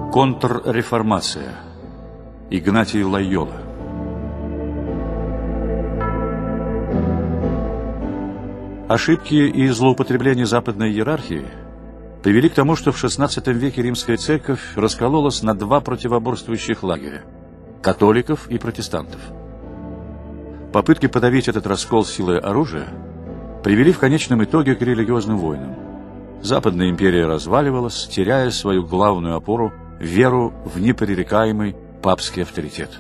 Контрреформация. Игнатий Лойола. Ошибки и злоупотребления западной иерархии привели к тому, что в XVI веке римская церковь раскололась на два противоборствующих лагеря – католиков и протестантов. Попытки подавить этот раскол силой оружия привели в конечном итоге к религиозным войнам. Западная империя разваливалась, теряя свою главную опору – веру в непререкаемый папский авторитет.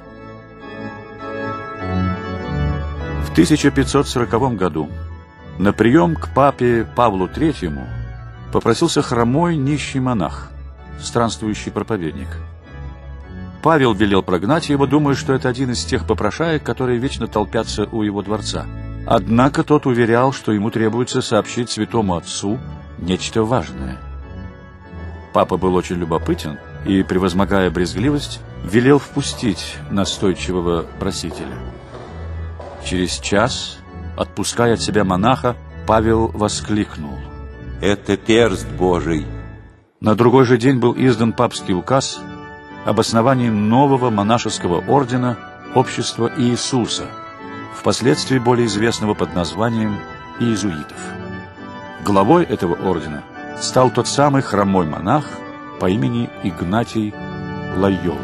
В 1540 году на прием к папе Павлу III попросился хромой нищий монах, странствующий проповедник. Павел велел прогнать его, думая, что это один из тех попрошаек, которые вечно толпятся у его дворца. Однако тот уверял, что ему требуется сообщить святому отцу нечто важное. Папа был очень любопытен и, превозмогая брезгливость, велел впустить настойчивого просителя. Через час, отпуская от себя монаха, Павел воскликнул: «Это перст Божий!» На другой же день был издан папский указ об основании нового монашеского ордена Общества Иисуса, впоследствии более известного под названием иезуитов. Главой этого ордена стал тот самый хромой монах по имени Игнатий Лойола.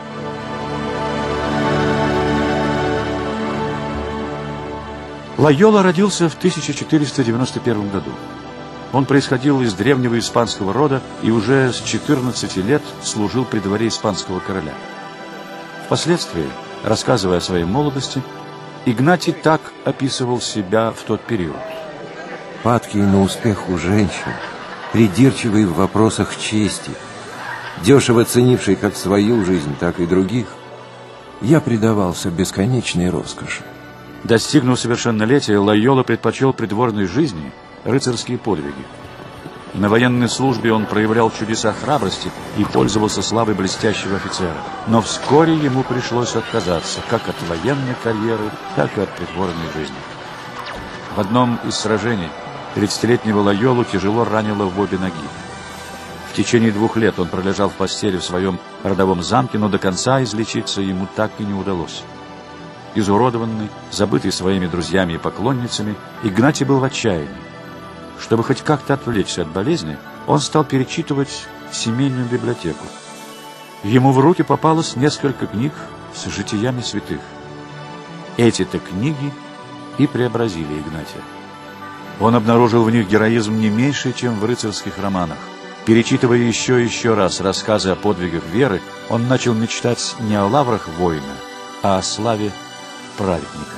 Лойола родился в 1491 году. Он происходил из древнего испанского рода и уже с 14 лет служил при дворе испанского короля. Впоследствии, рассказывая о своей молодости, Игнатий так описывал себя в тот период. Падкий на успех у женщин, придирчивый в вопросах чести, дешево ценивший как свою жизнь, так и других, я предавался бесконечной роскоши. Достигнув совершеннолетия, Лойола предпочел придворной жизни рыцарские подвиги. На военной службе он проявлял чудеса храбрости и пользовался славой блестящего офицера. Но вскоре ему пришлось отказаться как от военной карьеры, так и от придворной жизни. В одном из сражений 30-летнего Лойолу тяжело ранило в обе ноги. В течение 2 лет он пролежал в постели в своем родовом замке, но до конца излечиться ему так и не удалось. Изуродованный, забытый своими друзьями и поклонницами, Игнатий был в отчаянии. Чтобы хоть как-то отвлечься от болезни, он стал перечитывать семейную библиотеку. Ему в руки попалось несколько книг с житиями святых. Эти-то книги и преобразили Игнатия. Он обнаружил в них героизм не меньше, чем в рыцарских романах. Перечитывая еще и еще раз рассказы о подвигах веры, он начал мечтать не о лаврах воина, а о славе праведника.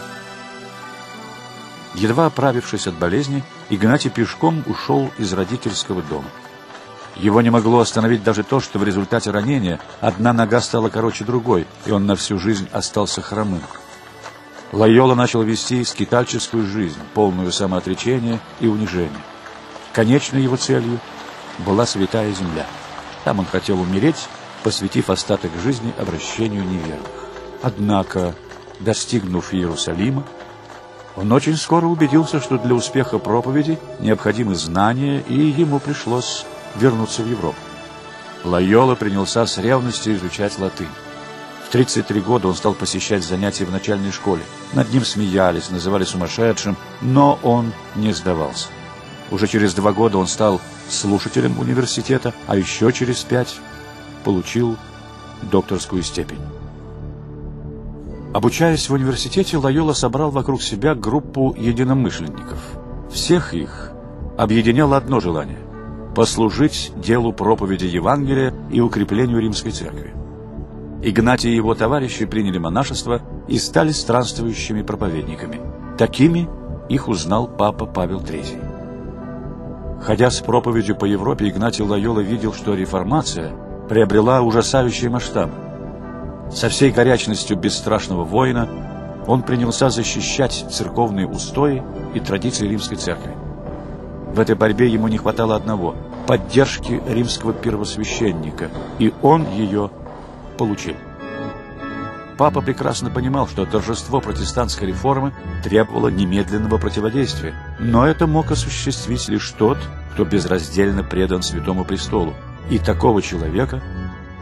Едва оправившись от болезни, Игнатий пешком ушел из родительского дома. Его не могло остановить даже то, что в результате ранения одна нога стала короче другой, и он на всю жизнь остался хромым. Лойола начал вести скитальческую жизнь, полную самоотречения и унижения. Конечной его целью была Святая Земля. Там он хотел умереть, посвятив остаток жизни обращению неверных. Однако, достигнув Иерусалима, он очень скоро убедился, что для успеха проповеди необходимы знания, и ему пришлось вернуться в Европу. Лойола принялся с ревностью изучать латынь. В 33 года он стал посещать занятия в начальной школе. Над ним смеялись, называли сумасшедшим, но он не сдавался. Уже через 2 года он стал слушателем университета, а еще через 5 получил докторскую степень. Обучаясь в университете, Лойола собрал вокруг себя группу единомышленников. Всех их объединяло одно желание – послужить делу проповеди Евангелия и укреплению Римской Церкви. Игнатий и его товарищи приняли монашество и стали странствующими проповедниками. Такими их узнал папа Павел III. Ходя с проповедью по Европе, Игнатий Лойола видел, что реформация приобрела ужасающие масштабы. Со всей горячностью бесстрашного воина он принялся защищать церковные устои и традиции Римской Церкви. В этой борьбе ему не хватало одного – поддержки римского первосвященника, и он ее получил. Папа прекрасно понимал, что торжество протестантской реформы требовало немедленного противодействия, но это мог осуществить лишь тот, кто безраздельно предан Святому Престолу, и такого человека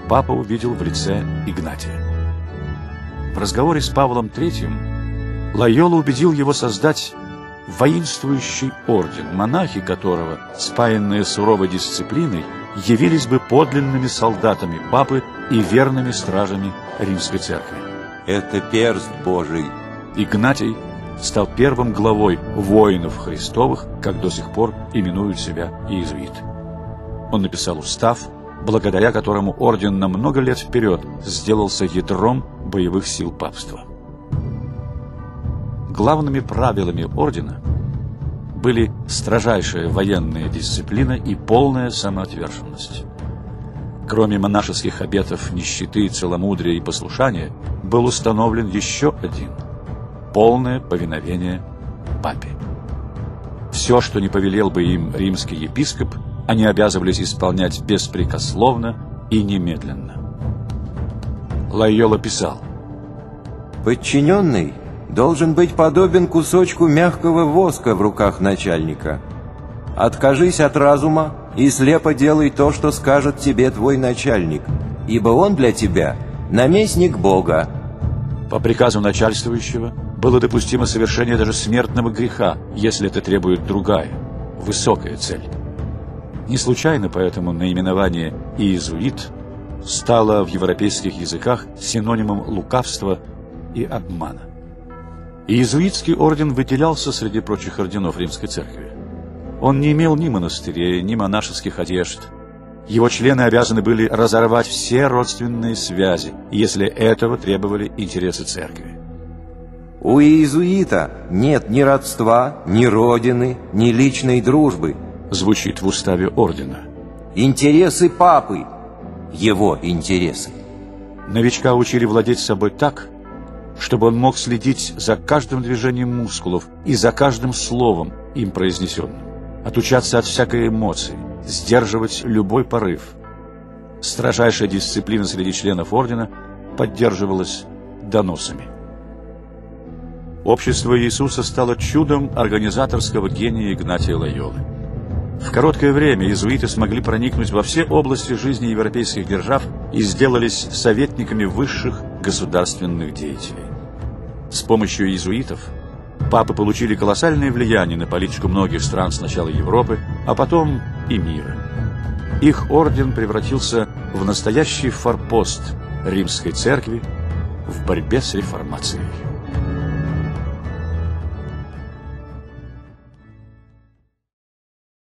папа увидел в лице Игнатия. В разговоре с Павлом III Лойола убедил его создать воинствующий орден, монахи которого, спаянные суровой дисциплиной, явились бы подлинными солдатами папы и верными стражами Римской Церкви. Это перст Божий. Игнатий стал первым главой воинов Христовых, как до сих пор именуют себя иезуиты. Он написал устав, благодаря которому орден на много лет вперед сделался ядром боевых сил папства. Главными правилами ордена были строжайшая военная дисциплина и полная самоотверженность. Кроме монашеских обетов нищеты, целомудрия и послушания, был установлен еще один – полное повиновение папе. Все, что не повелел бы им римский епископ, они обязывались исполнять беспрекословно и немедленно. Лойола писал: «Подчиненный должен быть подобен кусочку мягкого воска в руках начальника. Откажись от разума и слепо делай то, что скажет тебе твой начальник, ибо он для тебя наместник Бога». По приказу начальствующего было допустимо совершение даже смертного греха, если это требует другая, высокая цель. Не случайно поэтому наименование «иезуит» стало в европейских языках синонимом лукавства и обмана. Иезуитский орден выделялся среди прочих орденов Римской Церкви. Он не имел ни монастырей, ни монашеских одежд. Его члены обязаны были разорвать все родственные связи, если этого требовали интересы Церкви. У иезуита нет ни родства, ни родины, ни личной дружбы. Звучит в уставе ордена. Интересы папы – его интересы. Новичка учили владеть собой так, чтобы он мог следить за каждым движением мускулов и за каждым словом, им произнесенным, отучаться от всякой эмоции, сдерживать любой порыв. Строжайшая дисциплина среди членов ордена поддерживалась доносами. Общество Иисуса стало чудом организаторского гения Игнатия Лойолы. В короткое время иезуиты смогли проникнуть во все области жизни европейских держав и сделались советниками высших государственных деятелей. С помощью иезуитов папы получили колоссальное влияние на политику многих стран сначала Европы, а потом и мира. Их орден превратился в настоящий форпост Римской Церкви в борьбе с реформацией.